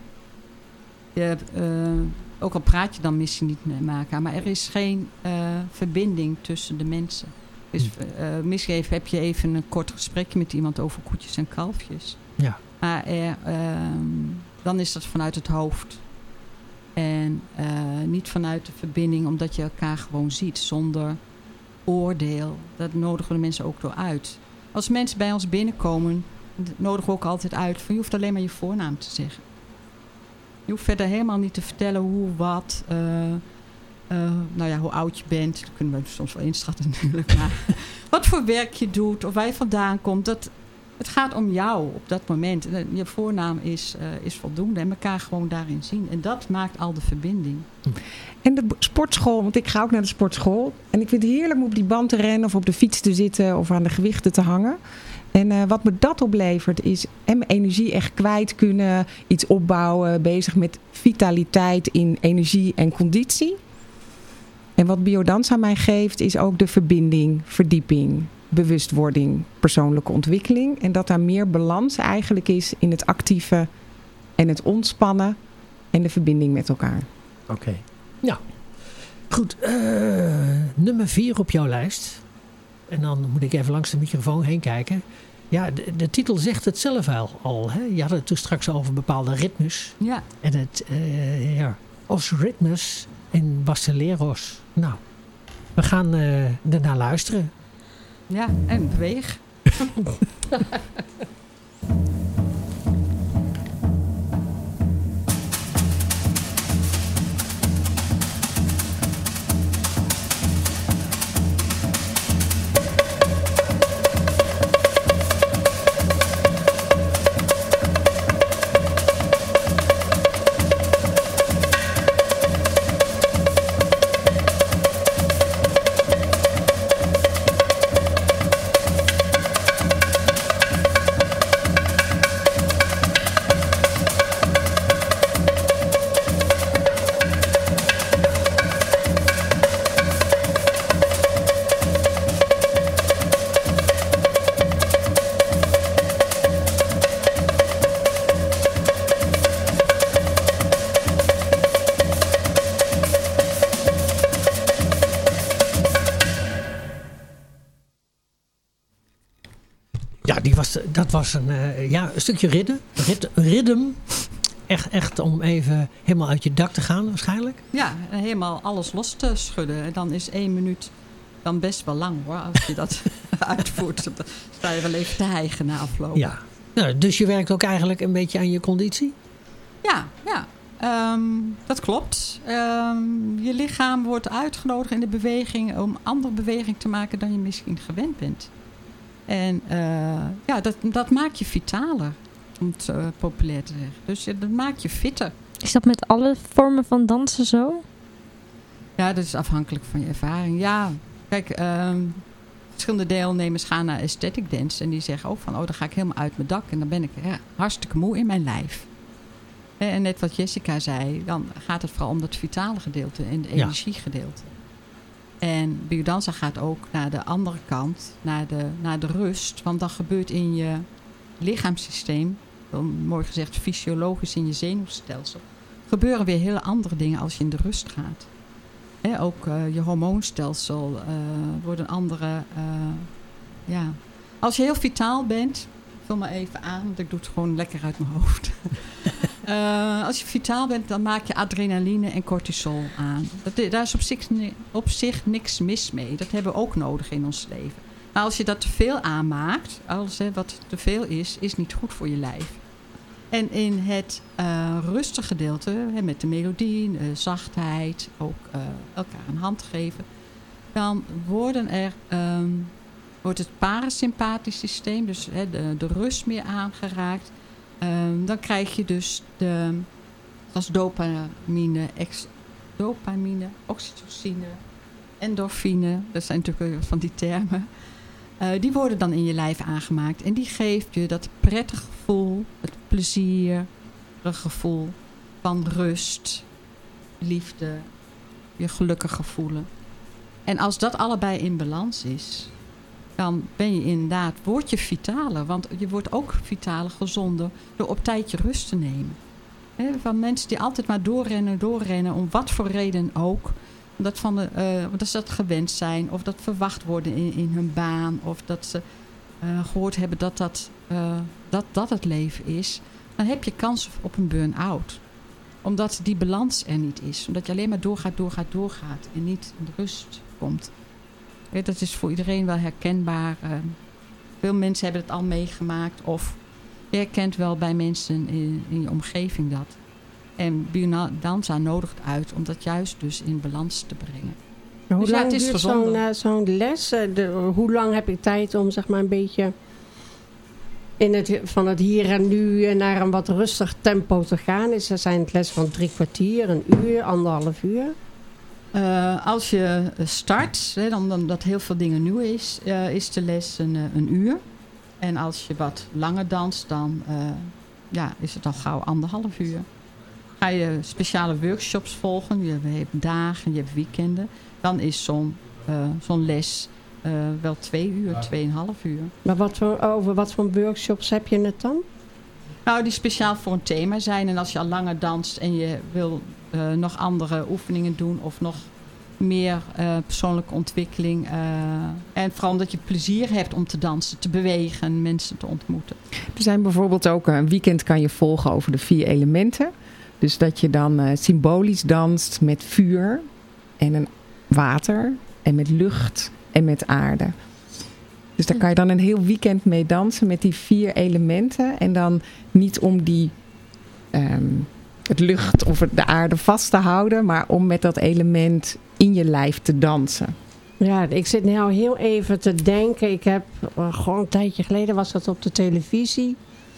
Ook al praat je dan misschien niet met elkaar, maar er is geen verbinding tussen de mensen. Dus misschien heb je even een kort gesprekje met iemand over koetjes en kalfjes. Ja. Maar dan is dat vanuit het hoofd. En niet vanuit de verbinding, omdat je elkaar gewoon ziet zonder oordeel. Dat nodigen de mensen ook door uit. Als mensen bij ons binnenkomen, nodigen we ook altijd uit van je hoeft alleen maar je voornaam te zeggen. Je hoeft verder helemaal niet te vertellen hoe, wat, hoe oud je bent. Dat kunnen we soms wel inschatten natuurlijk. Maar wat voor werk je doet of waar je vandaan komt. Het gaat om jou op dat moment. Je voornaam is voldoende en elkaar gewoon daarin zien. En dat maakt al de verbinding. En de sportschool, want ik ga ook naar de sportschool. En ik vind het heerlijk om op die band te rennen of op de fiets te zitten of aan de gewichten te hangen. En wat me dat oplevert is mijn energie echt kwijt kunnen, iets opbouwen, bezig met vitaliteit in energie en conditie. En wat biodanza mij geeft is ook de verbinding, verdieping, bewustwording, persoonlijke ontwikkeling. En dat daar meer balans eigenlijk is in het actieve en het ontspannen en de verbinding met elkaar. Oké. Nou, goed. Nummer 4 op jouw lijst. En dan moet ik even langs de microfoon heen kijken. Ja, de titel zegt het zelf al. Hè? Je had het toen straks over bepaalde ritmes. Ja. En het, Os ritmes in Basileros. Nou, we gaan ernaar luisteren. Ja, en beweeg. Dat was een stukje ritme. Echt om even helemaal uit je dak te gaan waarschijnlijk. Ja, helemaal alles los te schudden. En dan is 1 minuut dan best wel lang hoor. Als je dat uitvoert, dan sta je wel even te hijgen na afloop. Ja. Nou, dus je werkt ook eigenlijk een beetje aan je conditie? Ja. Dat klopt. Je lichaam wordt uitgenodigd in de beweging om andere beweging te maken dan je misschien gewend bent. En dat maakt je vitaler, om het populair te zeggen. Dus dat maakt je fitter. Is dat met alle vormen van dansen zo? Ja, dat is afhankelijk van je ervaring. Ja, kijk, verschillende deelnemers gaan naar aesthetic dance. En die zeggen dan ga ik helemaal uit mijn dak. En dan ben ik hartstikke moe in mijn lijf. En net wat Jessica zei, dan gaat het vooral om dat vitale gedeelte en de energiegedeelte. En biodanza gaat ook naar de andere kant, naar de rust. Want dan gebeurt in je lichaamssysteem, mooi gezegd fysiologisch in je zenuwstelsel, gebeuren weer hele andere dingen als je in de rust gaat. Ook je hormoonstelsel wordt een andere... Als je heel vitaal bent, vul maar even aan, want ik doe het gewoon lekker uit mijn hoofd. Als je vitaal bent, dan maak je adrenaline en cortisol aan. Daar is op zich niks mis mee. Dat hebben we ook nodig in ons leven. Maar als je dat te veel aanmaakt, alles wat te veel is niet goed voor je lijf. En in het rustige gedeelte, met de melodie, de zachtheid, ook elkaar een hand geven, dan wordt het parasympathisch systeem, dus de rust meer aangeraakt. Dan krijg je dus als dopamine, oxytocine, endorfine, dat zijn natuurlijk van die termen. Die worden dan in je lijf aangemaakt. En die geeft je dat prettige gevoel, het plezierige gevoel van rust, liefde, je gelukkig voelen. En als dat allebei in balans is, dan ben je inderdaad, word je vitaler. Want je wordt ook vitaler, gezonder door op tijd je rust te nemen. Van mensen die altijd maar doorrennen, om wat voor reden ook. Dat ze dat gewend zijn, of dat verwacht worden in hun baan, of dat ze gehoord hebben dat het leven is. Dan heb je kans op een burn-out. Omdat die balans er niet is. Omdat je alleen maar doorgaat en niet in de rust komt. Dat is voor iedereen wel herkenbaar. Veel mensen hebben het al meegemaakt. Of je herkent wel bij mensen in je omgeving dat. En biodanza nodigt uit om dat juist dus in balans te brengen. Hoe lang duurt zo'n les? Hoe lang heb ik tijd om zeg maar een beetje van het hier en nu naar een wat rustig tempo te gaan? Zijn het les van 3 kwartier, 1 uur, 1,5 uur? Als je start, dan dat heel veel dingen nieuw is de les een uur. En als je wat langer danst, dan is het al gauw 1,5 uur. Ga je speciale workshops volgen, je hebt dagen, je hebt weekenden, dan is zo'n les wel 2 uur, 2,5 uur. Maar over wat voor workshops heb je het dan? Nou, die speciaal voor een thema zijn. En als je al langer danst en je wil nog andere oefeningen doen of nog meer persoonlijke ontwikkeling. En vooral omdat je plezier hebt om te dansen, te bewegen, mensen te ontmoeten. Er zijn bijvoorbeeld ook een weekend kan je volgen over de 4 elementen. Dus dat je dan symbolisch danst met vuur en een water en met lucht en met aarde. Dus daar kan je dan een heel weekend mee dansen met die 4 elementen. En dan niet om het lucht of de aarde vast te houden, maar om met dat element in je lijf te dansen. Ja, ik zit nu al heel even te denken. Ik heb gewoon een tijdje geleden was dat op de televisie.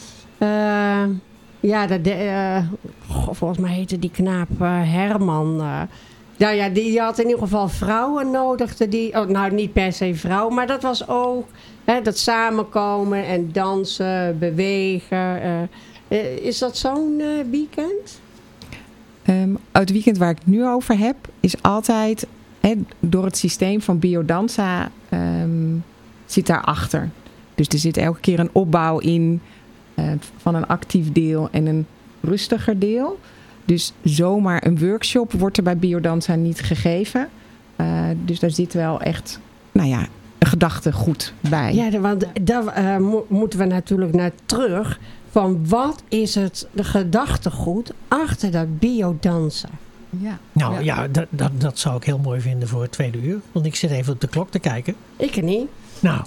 Volgens mij heette die knaap Herman. Die had in ieder geval vrouwen nodig. Niet per se vrouwen, maar dat was ook dat samenkomen en dansen, bewegen. Is dat zo'n weekend? Het weekend waar ik het nu over heb, is altijd door het systeem van biodanza zit daarachter. Dus er zit elke keer een opbouw in van een actief deel en een rustiger deel. Dus zomaar een workshop wordt er bij biodanza niet gegeven. Dus daar zit wel echt, een gedachtegoed bij. Ja, want daar moeten we natuurlijk naar terug. Van wat is het gedachtegoed achter dat biodanza? Ja. Dat zou ik heel mooi vinden voor het 2e uur. Want ik zit even op de klok te kijken. Ik niet. Nou,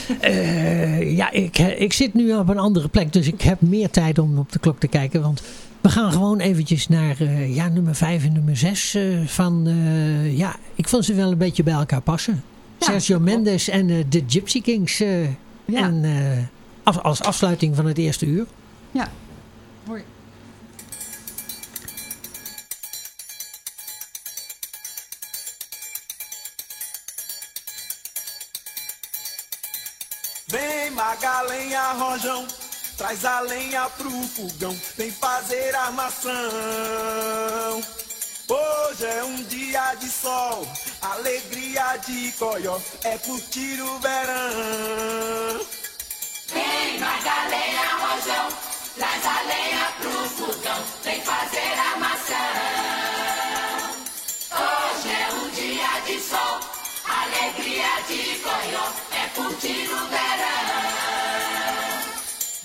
ik zit nu op een andere plek. Dus ik heb meer tijd om op de klok te kijken. Want we gaan gewoon eventjes naar nummer 5 en nummer 6. Ik vond ze wel een beetje bij elkaar passen. Ja, Sergio Mendes en de Gypsy Kings. En als afsluiting van het eerste uur. Ja, mooi. Vem Magalenha Rojão, traz a lenha pro fogão, vem fazer armação. Hoje é dia de sol, alegria de coió, é curtir o verão. Vem Magalenha Rojão, traz a lenha pro fogão, vem fazer armação. Hoje é dia de sol, alegria de coió, é curtir o verão.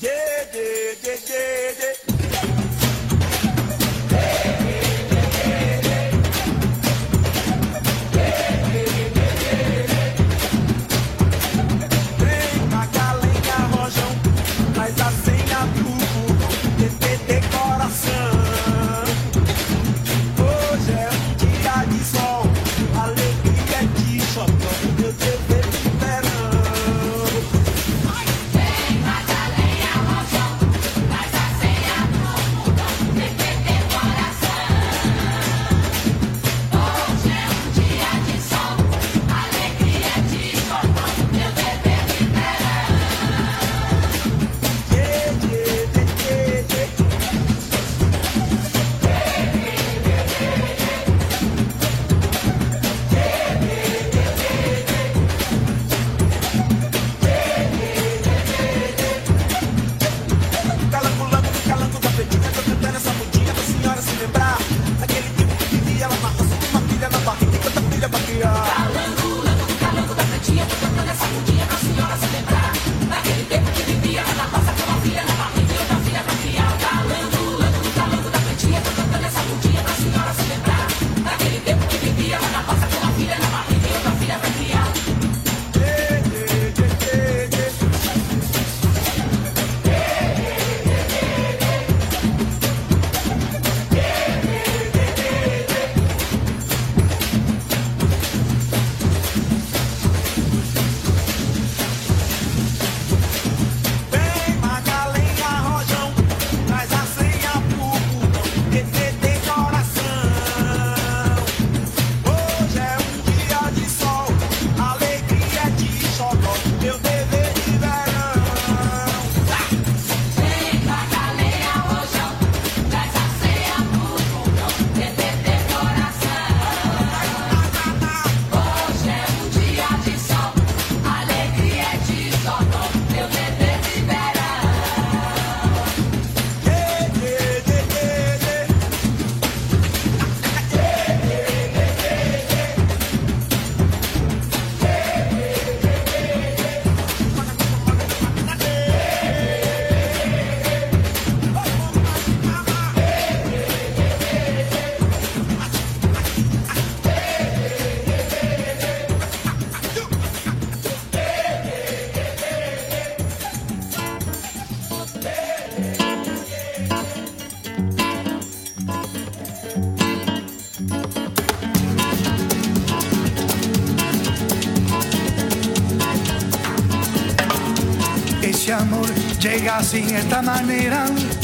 Ese amor llega así, esta manera,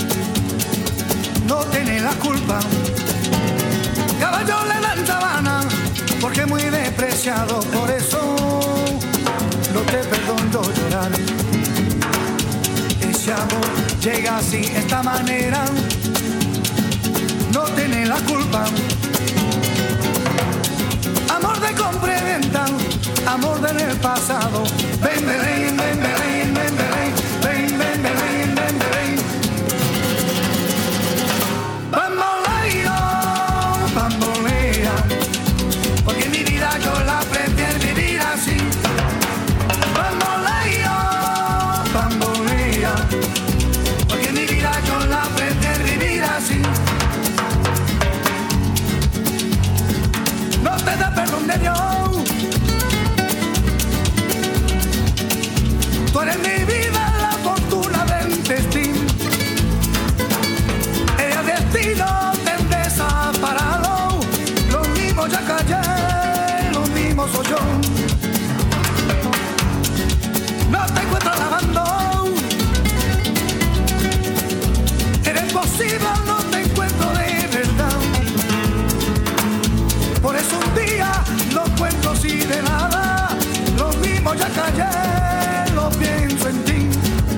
no tiene la culpa. Caballo le dan sabana, porque es muy despreciado, por eso no te perdono llorar. Ese amor llega así, esta manera, no tiene la culpa. Amor de compra y venta, amor del pasado. Ven, ven, ven, ven, ven, ven, ven, ven, ven, ven, ven, ven, ven. Bamboleo, bambolea, porque mi vida yo la prefiero vivir así. Bamboleo, bambolea, porque mi vida yo la prefiero vivir así. No te da perdón de Dios. Tú eres mi vida, la fortuna del destino. El destino te desaparado. Lo mismo ya callé, lo mismo soy yo. No te encuentro lavando. Eres posible, no te encuentro de verdad. Por eso un día lo cuento así de nada. Lo mismo ya callé, lo pienso en ti.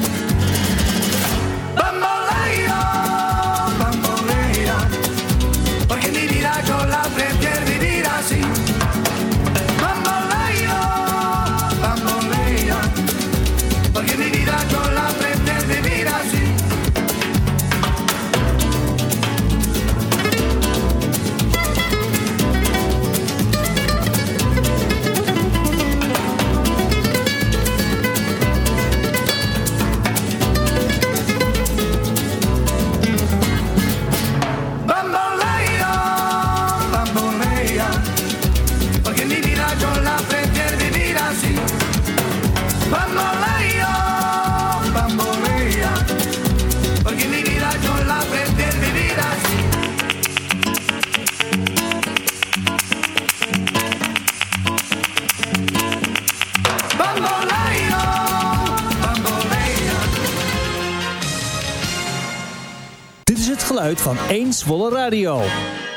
Bambolea, bambolea, porque mi vida yo la prefiero vivir así. Bambolea, bambolea, porque mi vida yo la prefiero vivir así. bambolea, porque mi vida yo la aprendí a vivir así. Bambolea, bambolea, porque mi vida yo la aprendí a vivir así. Bambolea, bambolea. Dit is het geluid van 1 Zwolle Radio.